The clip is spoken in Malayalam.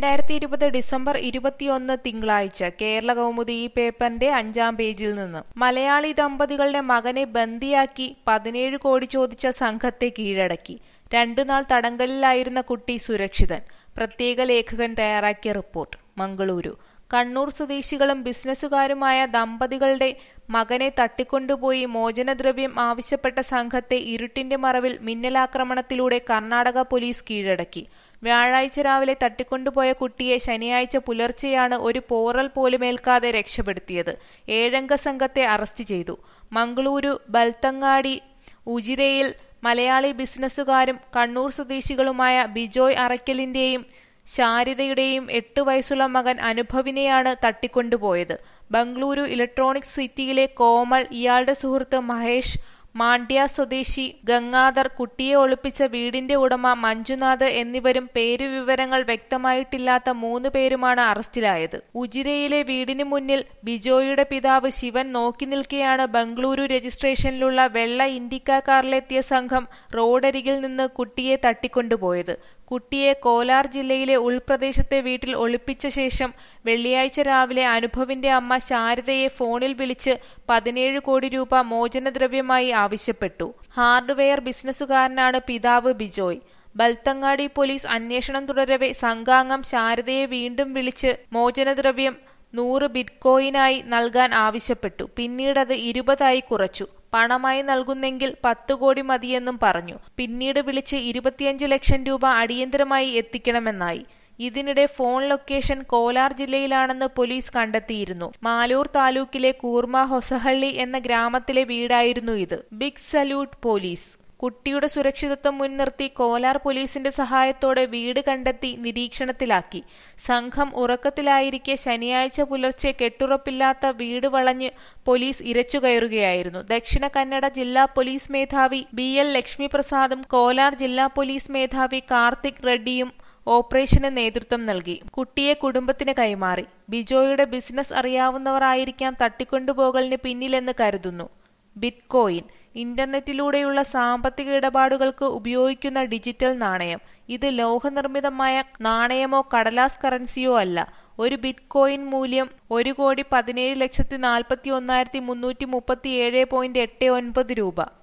2020 ഡിസംബർ 21 തിങ്കളാഴ്ച കേരളകൗമുദി ഈ പേപ്പറിന്റെ 5-ാം പേജിൽ നിന്ന് മലയാളി ദമ്പതികളുടെ മകനെ ബന്ദിയാക്കി 17 കോടി ചോദിച്ച സംഘത്തെ കീഴടക്കി. 2 നാൾ തടങ്കലിലായിരുന്ന കുട്ടി സുരക്ഷിതൻ. പ്രത്യേക ലേഖകൻ തയ്യാറാക്കിയ റിപ്പോർട്ട്. മംഗളൂരു. കണ്ണൂർ സ്വദേശികളും ബിസിനസ്സുകാരുമായ ദമ്പതികളുടെ മകനെ തട്ടിക്കൊണ്ടുപോയി മോചനദ്രവ്യം ആവശ്യപ്പെട്ട സംഘത്തെ ഇരുട്ടിന്റെ മറവിൽ മിന്നലാക്രമണത്തിലൂടെ കർണാടക പോലീസ് കീഴടക്കി. വ്യാഴാഴ്ച രാവിലെ തട്ടിക്കൊണ്ടുപോയ കുട്ടിയെ ശനിയാഴ്ച പുലർച്ചെയാണ് ഒരു പോറൽ പോലുമേൽക്കാതെ രക്ഷപ്പെടുത്തിയത്. 7-അംഗ സംഘത്തെ അറസ്റ്റ് ചെയ്തു. മംഗളൂരു ബൽത്തങ്ങാടി ഉജിരയിൽ മലയാളി ബിസിനസ്സുകാരും കണ്ണൂർ സ്വദേശികളുമായ ബിജോയ് അറയ്ക്കലിന്റെയും ശാരിതയുടെയും 8 വയസ്സുള്ള മകൻ അനുഭവിനെയാണ് തട്ടിക്കൊണ്ടുപോയത്. ബംഗളൂരു ഇലക്ട്രോണിക്സ് സിറ്റിയിലെ കോമൾ, ഇയാളുടെ സുഹൃത്ത് മഹേഷ്, മാണ്ഡ്യ സ്വദേശി ഗംഗാധർ, കുട്ടിയെ ഒളിപ്പിച്ച വീടിന്റെ ഉടമ മഞ്ജുനാഥ് എന്നിവരും പേരുവിവരങ്ങൾ വ്യക്തമായിട്ടില്ലാത്ത 3 പേരുമാണ് അറസ്റ്റിലായത്. ഉജിരയിലെ വീടിന് മുന്നിൽ ബിജോയുടെ പിതാവ് ശിവൻ നോക്കി നിൽക്കെയാണ് ബംഗളൂരു രജിസ്ട്രേഷനിലുള്ള വെള്ള ഇൻഡിക്ക കാറിലെത്തിയ സംഘം റോഡരികിൽ നിന്ന് കുട്ടിയെ തട്ടിക്കൊണ്ടുപോയത്. കുട്ടിയെ കോലാർ ജില്ലയിലെ ഉൾപ്രദേശത്തെ വീട്ടിൽ ഒളിപ്പിച്ച ശേഷം വെള്ളിയാഴ്ച രാവിലെ അനുഭവിന്റെ അമ്മ ശാരദയെ ഫോണിൽ വിളിച്ച് 17 കോടി രൂപ മോചനദ്രവ്യമായി ആവശ്യപ്പെട്ടു. ഹാർഡ്വെയർ ബിസിനസ്സുകാരനാണ് പിതാവ് ബിജോയ്. ബൽത്തങ്ങാടി പോലീസ് അന്വേഷണം തുടരവെ സംഘാംഗം ശാരദയെ വീണ്ടും വിളിച്ച് മോചനദ്രവ്യം 100 ബിറ്റ്കോയിനായി നൽകാൻ ആവശ്യപ്പെട്ടു. പിന്നീടത് 20 കുറച്ചു. പണമായി നൽകുന്നെങ്കിൽ 10 കോടി മതിയെന്നും പറഞ്ഞു. പിന്നീട് വിളിച്ച് 25 ലക്ഷം രൂപ അടിയന്തരമായി എത്തിക്കണമെന്നായി. ഇതിനിടെ ഫോൺ ലൊക്കേഷൻ കോലാർ ജില്ലയിലാണെന്ന് പോലീസ് കണ്ടെത്തിയിരുന്നു. മാലൂർ താലൂക്കിലെ കൂർമ ഹൊസഹള്ളി എന്ന ഗ്രാമത്തിലെ വീടായിരുന്നു ഇത്. Big salute police. കുട്ടിയുടെ സുരക്ഷിതത്വം മുൻനിർത്തി കോലാർ പോലീസിന്റെ സഹായത്തോടെ വീട് കണ്ടെത്തി നിരീക്ഷണത്തിലാക്കി. സംഘം ഉറക്കത്തിലായിരിക്കെ ശനിയാഴ്ച പുലർച്ചെ കെട്ടുറപ്പില്ലാത്ത വീട് വളഞ്ഞ് പോലീസ് ഇരച്ചുകയറുകയായിരുന്നു. ദക്ഷിണ കന്നഡ ജില്ലാ പോലീസ് മേധാവി BL ലക്ഷ്മിപ്രസാദും കോലാർ ജില്ലാ പോലീസ് മേധാവി കാർത്തിക് റെഡ്ഡിയും ഓപ്പറേഷന് നേതൃത്വം നൽകി. കുട്ടിയെ കുടുംബത്തിന് കൈമാറി. ബിജോയുടെ ബിസിനസ് അറിയാവുന്നവർ ആയിരിക്കാം തട്ടിക്കൊണ്ടുപോകലിന് പിന്നിലെന്ന് കരുതുന്നു. ബിറ്റ്കോയിൻ ഇന്റർനെറ്റിലൂടെയുള്ള സാമ്പത്തിക ഇടപാടുകൾക്ക് ഉപയോഗിക്കുന്ന ഡിജിറ്റൽ നാണയം. ഇത് ലോഹനിർമ്മിതമായ നാണയമോ കടലാസ് കറൻസിയോ അല്ല. ഒരു ബിറ്റ്കോയിൻ മൂല്യം 1,17,41,337.89 രൂപ.